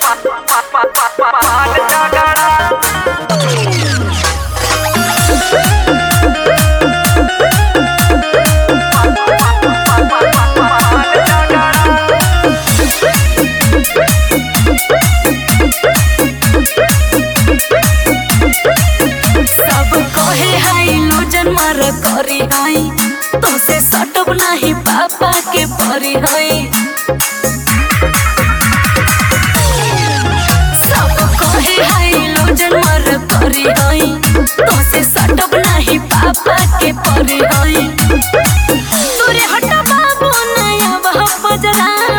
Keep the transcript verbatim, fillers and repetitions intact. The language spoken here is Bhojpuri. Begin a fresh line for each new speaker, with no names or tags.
मार करी हई तुमसे सटब नहीं पापा के परी हई सब कहे हई लोजन मार करी हई तुमसे सटब नहीं पापा के परी हई तोरे हटा बाबू नया वह बजरा